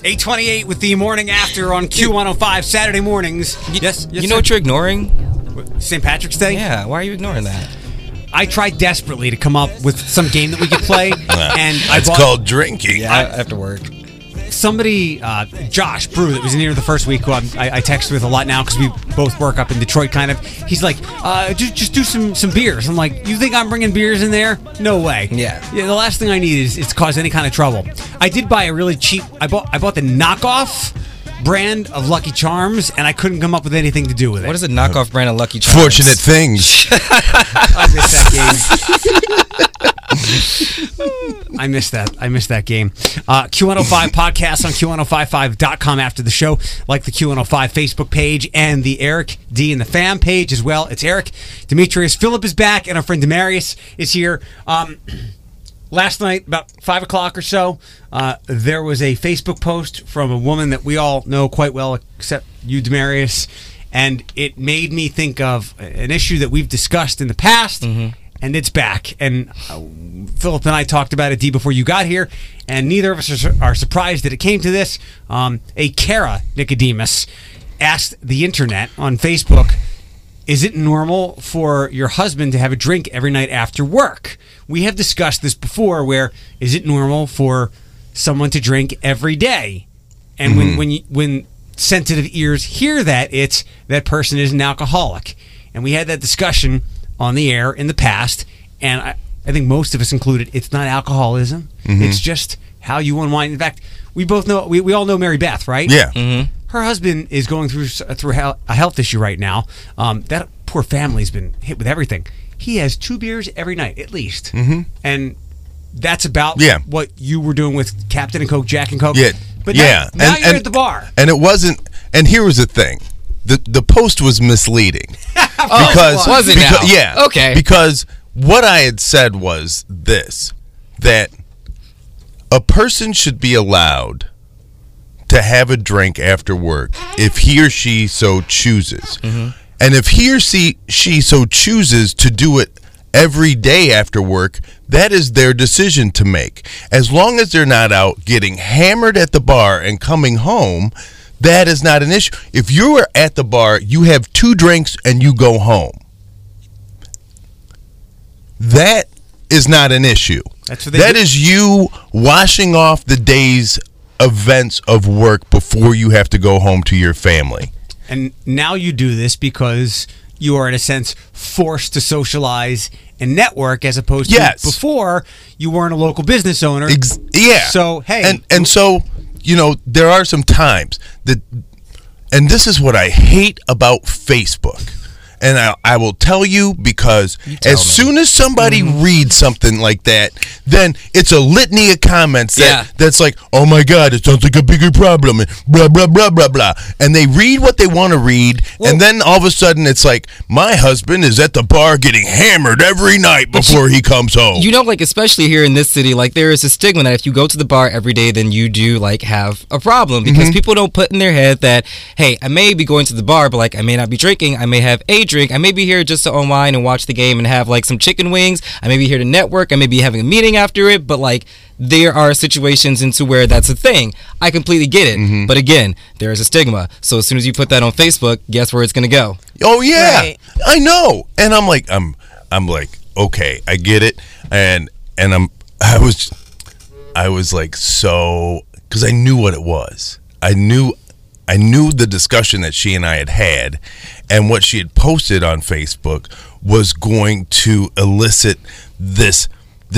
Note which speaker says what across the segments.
Speaker 1: 8:28 with the morning after on Q105 Saturday mornings. Yes,
Speaker 2: You know what you're ignoring?
Speaker 1: St. Patrick's Day?
Speaker 2: Yeah, why are you ignoring that?
Speaker 1: I tried desperately to come up with some game that we could play, and
Speaker 3: It's called drinking.
Speaker 2: Yeah, after work.
Speaker 1: somebody, Josh Brew, that was in here the first week, who I text with a lot now because we both work up in Detroit, kind of. He's like, just do some beers. I'm like, you think I'm bringing beers in there? No way.
Speaker 2: Yeah.
Speaker 1: The last thing I need is to cause any kind of trouble. I did buy a really cheap. I bought the knockoff brand of Lucky Charms, and I couldn't come up with anything to do with it.
Speaker 2: What is a knockoff brand of Lucky Charms?
Speaker 3: Fortunate things.
Speaker 1: I missed that game. I missed that game. Q105 podcast on Q1055.com after the show. Like the Q105 Facebook page and the Eric D and the Fam page as well. It's Eric, Demetrius, Philip is back, and our friend Demarius is here. Last night, about 5 o'clock or so, there was a Facebook post from a woman that we all know quite well, except you, Demarius, and it made me think of an issue that we've discussed in the past, and it's back. And Philip and I talked about it, D, before you got here, and neither of us are surprised that it came to this. A Kara Nicodemus asked the internet on Facebook, is it normal for your husband to have a drink every night after work? We have discussed this before, where is it normal for someone to drink every day? And when sensitive ears hear that, it's that person is an alcoholic. And we had that discussion on the air in the past, and I think most of us included, it's not alcoholism. It's just how you unwind. In fact, we both know, we all know Mary Beth, right?
Speaker 3: Yeah.
Speaker 1: Her husband is going through a health issue right now. That poor family's been hit with everything. He has 2 beers every night, at least. And that's about what you were doing with Captain and Coke, Jack and Coke.
Speaker 3: Yeah.
Speaker 1: But now you're at the bar.
Speaker 3: And it wasn't, and here was the thing. The post was misleading.
Speaker 2: Was it now?
Speaker 3: Yeah.
Speaker 2: Okay.
Speaker 3: Because what I had said was this, that a person should be allowed to have a drink after work if he or she so chooses. And if he or she so chooses to do it every day after work, that is their decision to make. As long as they're not out getting hammered at the bar and coming home, that is not an issue. If you are at the bar, you have 2 drinks and you go home, that is not an issue. That is you washing off the day's events of work before you have to go home to your family.
Speaker 1: And now you do this because you are, in a sense, forced to socialize and network, as opposed to before you weren't a local business owner. So, hey.
Speaker 3: And so, there are some times that, and this is what I hate about Facebook. And I will tell you, because as soon as somebody reads something like that, then it's a litany of comments that's like, oh my God, it sounds like a bigger problem, and blah, blah, blah, blah, blah. And they read what they want to read, and then all of a sudden it's like, my husband is at the bar getting hammered every night before he comes home.
Speaker 2: Especially here in this city, there is a stigma that if you go to the bar every day, then you do, have a problem. Because people don't put in their head that, hey, I may be going to the bar, but, I may not be drinking. I may have a drink. I may be here just to unwind and watch the game and have some chicken wings. I may be here to network. I may be having a meeting after it, but there are situations into where that's a thing. I completely get it. But again, there is a stigma. So as soon as you put that on Facebook, guess where it's going to go?
Speaker 3: Oh yeah. Right. I know. And I'm like, okay, I get it. And I was like, so, because I knew what it was. I knew the discussion that she and I had, and what she had posted on Facebook was going to elicit this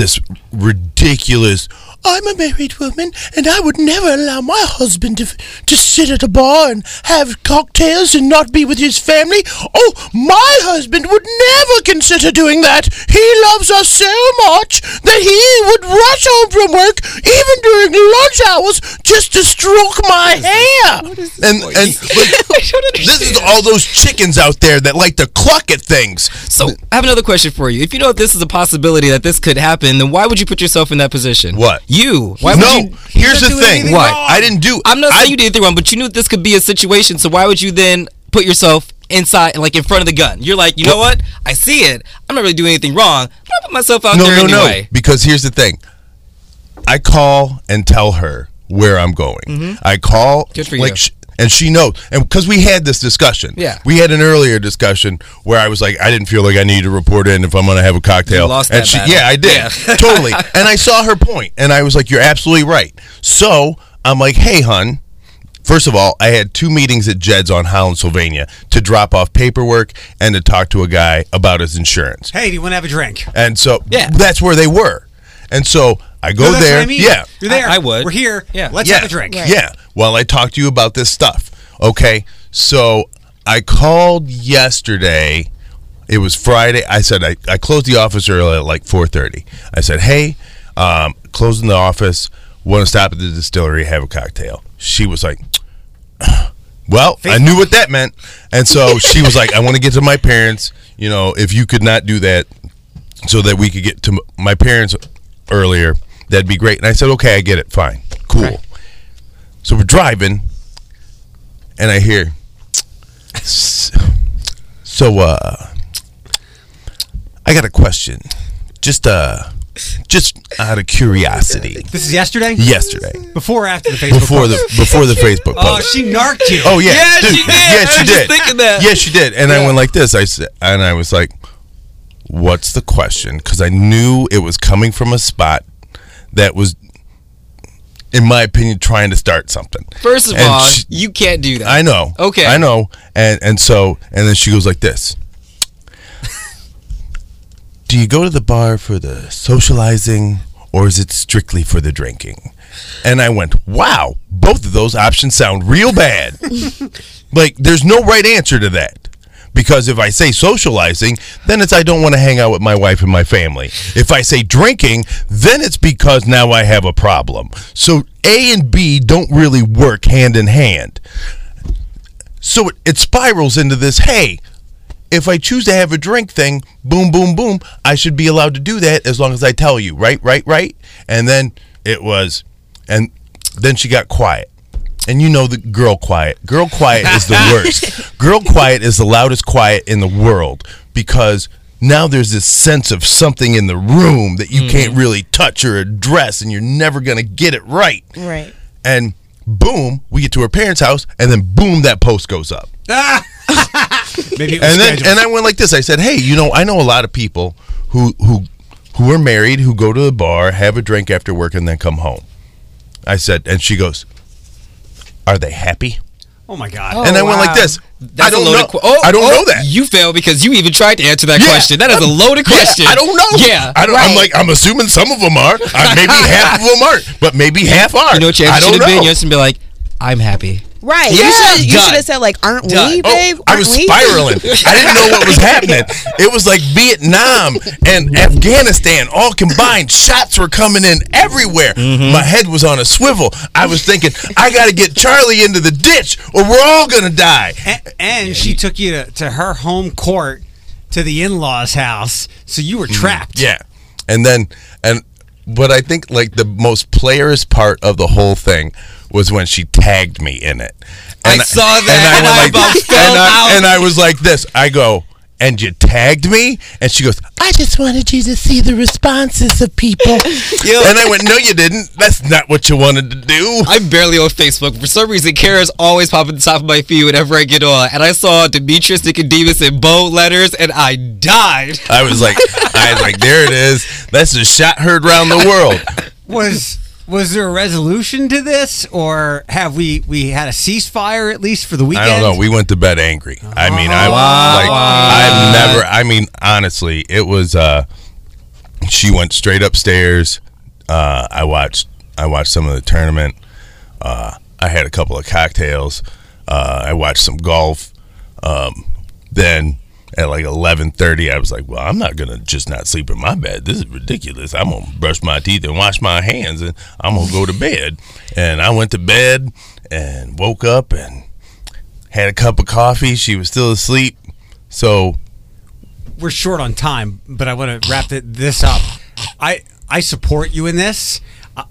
Speaker 3: ridiculous, I'm a married woman, and I would never allow my husband to sit at a bar and have cocktails and not be with his family. Oh, my husband would never consider doing that. He loves us so much that he would rush home from work, even during lunch hours, just to stroke my hair. And this is all those chickens out there that like to cluck at things.
Speaker 2: So I have another question for you. If you know this is a possibility that this could happen, then why would you put yourself in that position?
Speaker 3: What?
Speaker 2: You.
Speaker 3: Why would you? Here's the thing.
Speaker 2: What?
Speaker 3: I didn't do.
Speaker 2: I'm not saying you did anything wrong, but you knew this could be a situation. So why would you then put yourself inside, in front of the gun? You're like, you know what? I see it. I'm not really doing anything wrong. But I put myself out there anyway.
Speaker 3: No. Because here's the thing. I call and tell her where I'm going. I call,
Speaker 2: Good for
Speaker 3: like,
Speaker 2: you.
Speaker 3: and she knows, and because we had this discussion, we had an earlier discussion where I was like, I didn't feel like I needed to report in if I'm going to have a cocktail.
Speaker 2: You lost
Speaker 3: and
Speaker 2: that
Speaker 3: she,
Speaker 2: battle.
Speaker 3: yeah, I did, totally. And I saw her point, and I was like, you're absolutely right. So I'm like, hey, hun. First of all, I had 2 meetings at Jed's on Holland, Sylvania to drop off paperwork and to talk to a guy about his insurance.
Speaker 1: Hey, do you want to have a drink?
Speaker 3: And so that's where they were. And so I go
Speaker 1: that's
Speaker 3: there.
Speaker 1: what I mean.
Speaker 3: Yeah.
Speaker 1: You're there.
Speaker 2: I would.
Speaker 1: We're here.
Speaker 2: Yeah.
Speaker 1: Let's have a drink.
Speaker 4: Right.
Speaker 3: Yeah. Well, I talked to you about this stuff. Okay. So I called yesterday. It was Friday. I said I closed the office early at like 4:30. I said, hey, closing the office. Want to stop at the distillery, have a cocktail. She was like, well, I knew what that meant. And so she was like, I want to get to my parents. You know, if you could not do that so that we could get to my parents earlier, that'd be great. And I said, okay, I get it. Fine. Cool.
Speaker 1: Right.
Speaker 3: So we're driving, and I hear, so, I got a question. Just out of curiosity.
Speaker 1: This is yesterday?
Speaker 3: Yesterday.
Speaker 1: Before or after the Facebook
Speaker 3: Before the Facebook post.
Speaker 1: Oh, she narked you.
Speaker 3: Oh yeah,
Speaker 2: Yeah,
Speaker 3: dude.
Speaker 2: she did.
Speaker 3: Yeah,
Speaker 2: I
Speaker 3: she
Speaker 2: was
Speaker 3: did.
Speaker 2: just thinking that.
Speaker 3: Yeah, she did. And I went like this. I said, and I was like, "What's the question?" Because I knew it was coming from a spot that was, in my opinion, trying to start something.
Speaker 2: First of
Speaker 3: And
Speaker 2: all, you can't do that.
Speaker 3: I know.
Speaker 2: Okay.
Speaker 3: I know. And then she goes like this. Do you go to the bar for the socializing, or is it strictly for the drinking? And I went, wow, both of those options sound real bad. Like, there's no right answer to that. Because if I say socializing, then it's I don't want to hang out with my wife and my family. If I say drinking, then it's because now I have a problem. So A and B don't really work hand in hand. So it spirals into this, hey, if I choose to have a drink thing, boom, boom, boom, I should be allowed to do that as long as I tell you, right? And then it was, and then she got quiet. And you know the girl quiet. Girl quiet is the worst. Girl quiet is the loudest quiet in the world because now there's this sense of something in the room that you can't really touch or address, and you're never going to get it right.
Speaker 4: Right.
Speaker 3: And boom, we get to her parents' house, and then boom, that post goes up.
Speaker 1: Maybe it was
Speaker 3: And then
Speaker 1: scheduled.
Speaker 3: and I went like this. I said, hey, you know, I know a lot of people who are married, who go to the bar, have a drink after work, and then come home. I said, and she goes, are they happy?
Speaker 1: Oh my God.
Speaker 4: Oh,
Speaker 3: And I went
Speaker 4: wow.
Speaker 3: like this.
Speaker 2: That's
Speaker 3: I don't
Speaker 2: a loaded
Speaker 3: know. I don't know that.
Speaker 2: You failed because you even tried to answer that
Speaker 3: Yeah.
Speaker 2: question. That is a loaded question.
Speaker 3: Yeah, I don't know.
Speaker 2: Yeah.
Speaker 3: I don't. I'm
Speaker 4: Right.
Speaker 3: like, I'm assuming some of them are. Maybe half of them aren't, but maybe half are.
Speaker 2: You know what you
Speaker 3: I
Speaker 2: should
Speaker 3: don't
Speaker 2: have been?
Speaker 3: know.
Speaker 2: You should be like, I'm happy.
Speaker 4: Right.
Speaker 3: Yeah.
Speaker 4: You
Speaker 2: Done.
Speaker 4: should have said, like, aren't
Speaker 2: Done.
Speaker 4: we, babe?
Speaker 3: Oh, I was
Speaker 4: Aren't we?
Speaker 3: spiraling. I didn't know what was happening. It was like Vietnam and Afghanistan all combined. Shots were coming in everywhere. My head was on a swivel. I was thinking, I got to get Charlie into the ditch or we're all going to die.
Speaker 1: And she took you to her home court, to the in-laws' house, so you were trapped.
Speaker 3: Yeah. But I think like the most player's part of the whole thing was when she tagged me in it.
Speaker 2: I saw that, and I about fell out.
Speaker 3: And I was like this. I go, and you tagged me? And she goes, I just wanted you to see the responses of people. And I went, no, you didn't. That's not what you wanted to do.
Speaker 2: I'm barely on Facebook. For some reason, Kara's always popping at the top of my feed whenever I get on. And I saw Demetrius Nicodemus in bold letters, and I died.
Speaker 3: I was like, there it is. That's a shot heard around the world.
Speaker 1: Was there a resolution to this, or have we had a ceasefire at least for the weekend?
Speaker 3: I don't know. We went to bed angry. I mean, honestly, it was. She went straight upstairs. I watched some of the tournament. I had a couple of cocktails. I watched some golf. Then at like 11:30, I was like, well, I'm not gonna just not sleep in my bed. This is ridiculous. I'm gonna brush my teeth and wash my hands, and I'm gonna go to bed. And I went to bed and woke up and had a cup of coffee. She was still asleep. So
Speaker 1: We're short on time, but I want to wrap this up. I support you in this.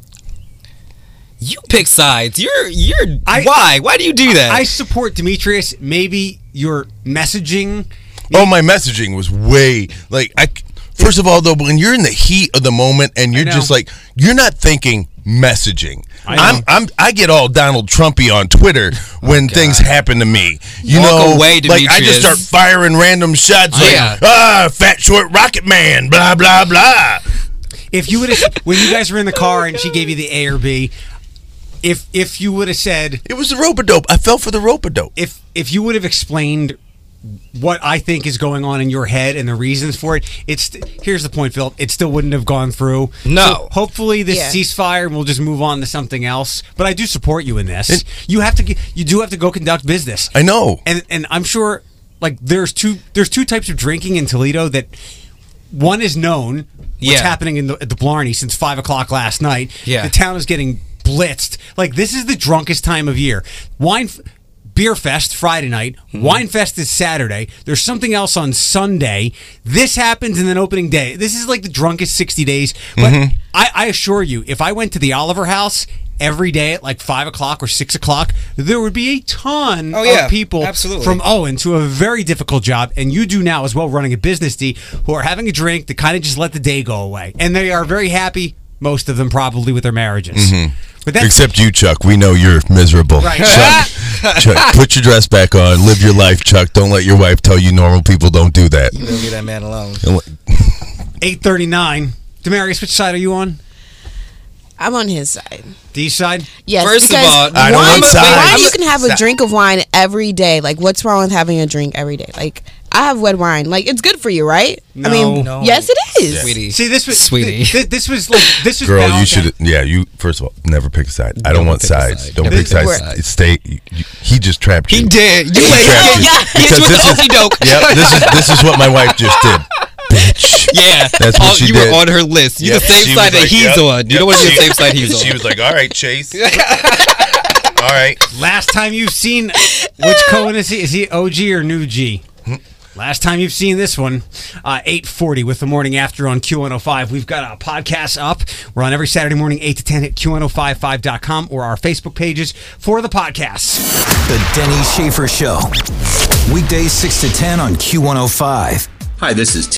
Speaker 2: You pick sides. Why? Why do you do that?
Speaker 1: I support Demetrius. Maybe your messaging.
Speaker 3: oh, my messaging was way like first of all though, when you're in the heat of the moment and you're
Speaker 1: know.
Speaker 3: just like, you're not thinking messaging.
Speaker 1: I
Speaker 3: I get all Donald Trumpy on Twitter when things happen to me. You know,
Speaker 2: away,
Speaker 3: like I just
Speaker 2: Demetrius.
Speaker 3: start firing random shots like fat short rocket man, blah blah blah.
Speaker 1: If you would have, when you guys were in the car and she gave you the A or B, if you would have said,
Speaker 3: It was the rope-a-dope. I fell for the rope-a-dope.
Speaker 1: if you would have explained what I think is going on in your head and the reasons for it, here's the point, Phil. It still wouldn't have gone through.
Speaker 2: No.
Speaker 1: So hopefully this ceasefire and we'll just move on to something else. But I do support you in this. You do have to go conduct business.
Speaker 3: I know.
Speaker 1: And I'm sure like there's two types of drinking in Toledo that one is known what's happening at the Blarney since 5 o'clock last night.
Speaker 2: Yeah.
Speaker 1: The town is getting blitzed. Like this is the drunkest time of year. Beer Fest Friday night. Wine Fest is Saturday. There's something else on Sunday. This happens, and then opening day. This is like the drunkest 60 days. But I assure you, if I went to the Oliver House every day at like 5 o'clock or 6 o'clock, there would be a ton of people from Owens who have a very difficult job, and you do now as well, running a business, D, who are having a drink to kind of just let the day go away. And they are very happy, most of them probably, with their marriages. But
Speaker 3: Except you, Chuck. We know you're miserable.
Speaker 1: Right.
Speaker 3: Chuck, put your dress back on. Live your life, Chuck. Don't let your wife tell you normal people don't do that.
Speaker 2: You leave that man alone.
Speaker 1: 8:39. Demarius, which side are you on?
Speaker 4: I'm on his side.
Speaker 1: D side?
Speaker 4: Yes.
Speaker 2: First of
Speaker 4: because
Speaker 2: all,
Speaker 3: I don't want sides.
Speaker 4: wine, you can have a drink of wine every day. Like, what's wrong with having a drink every day? Like, I have red wine. Like, it's good for you, right?
Speaker 1: No.
Speaker 4: I mean,
Speaker 2: No.
Speaker 4: yes, it is.
Speaker 2: Sweetie.
Speaker 1: See, this was
Speaker 2: Sweetie.
Speaker 1: This was
Speaker 3: Girl, you
Speaker 1: Valentine's-
Speaker 3: should. Yeah, you. First of all, never pick a side. I don't want
Speaker 2: pick a
Speaker 3: sides.
Speaker 2: side.
Speaker 3: Don't
Speaker 2: Never
Speaker 3: pick
Speaker 2: pick a
Speaker 3: sides.
Speaker 2: side.
Speaker 3: Stay. He just trapped you.
Speaker 2: He did. You
Speaker 3: He
Speaker 2: like
Speaker 3: trapped you.
Speaker 2: Because
Speaker 3: Because
Speaker 2: with
Speaker 3: this
Speaker 2: the
Speaker 3: is.
Speaker 2: okey doke.
Speaker 3: Yep. This is what my wife just did. Bitch.
Speaker 2: Yeah,
Speaker 3: That's what she
Speaker 2: you
Speaker 3: did.
Speaker 2: were on her list. You're
Speaker 3: Yep,
Speaker 2: the same
Speaker 3: she
Speaker 2: side
Speaker 3: was
Speaker 2: that
Speaker 3: like,
Speaker 2: he's
Speaker 3: yep,
Speaker 2: on. You
Speaker 3: yep.
Speaker 2: don't want to be the
Speaker 3: She-
Speaker 2: same side he's on.
Speaker 3: She was like, "All right, Chase. All right."
Speaker 1: Last time you've seen which Cohen is he? Is he OG or New G? Last time you've seen this one, 8:40 with the morning after on Q105. We've got a podcast up. We're on every Saturday morning, 8 to 10 at Q1055.com or our Facebook pages for the podcasts.
Speaker 5: The Denny Schaefer Show. Weekdays 6 to 10 on Q105.
Speaker 6: Hi, this is